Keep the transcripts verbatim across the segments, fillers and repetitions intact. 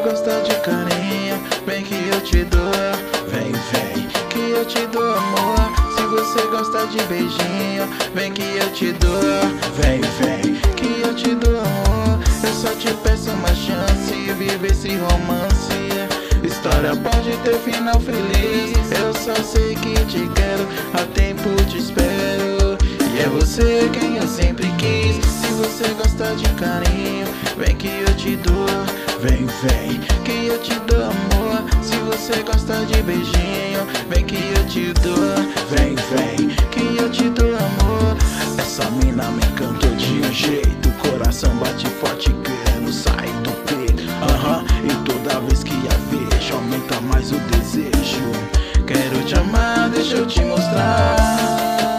gosta de carinho, vem que eu te dou. Vem, vem, que eu te dou amor. Se você gosta de beijinho, vem que eu te dou. Vem, vem, que eu te dou amor. Eu só te peço uma chance, viver esse romance. História pode ter final feliz. Eu só sei que te quero, há tempo te espero. E é você quem eu sempre quis. Se você gosta de carinho, vem que eu te dou. Vem, vem, que eu te dou amor. Se você gosta de beijinho, vem que eu te dou. Vem, vem, que eu te dou amor. Essa mina me encantou de um jeito, o coração bate forte querendo sair do peito. Aham, uh-huh. E toda vez que a vejo aumenta mais o desejo. Quero te amar, deixa eu te mostrar.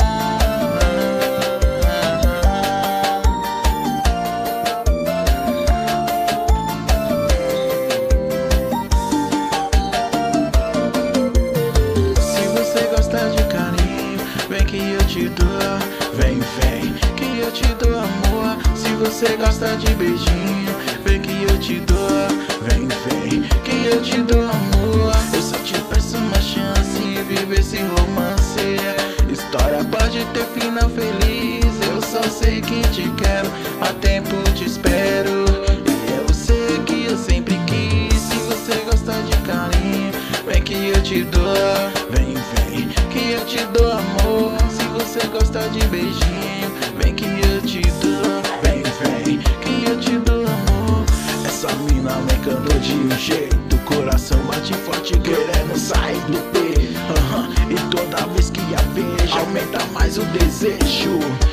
Vem que eu te dou, vem, vem, que eu te dou amor. Se você gosta de beijinho, vem que eu te dou. Vem, vem, que eu te dou amor. Eu só te peço uma chance, viver esse romance. História pode ter final feliz. Eu só sei que te quero, há tempo te espero. E é você que eu sempre quis. Se você gosta de carinho, vem que eu te dou. Vem, vem, que eu te dou amor. Se você gosta de beijinho, vem que eu te dou. Vem, vem, que eu te dou amor. Essa mina me encantou de um jeito, o coração bate forte querendo sair do peito. uh-huh. E toda vez que a vejo aumenta mais o desejo.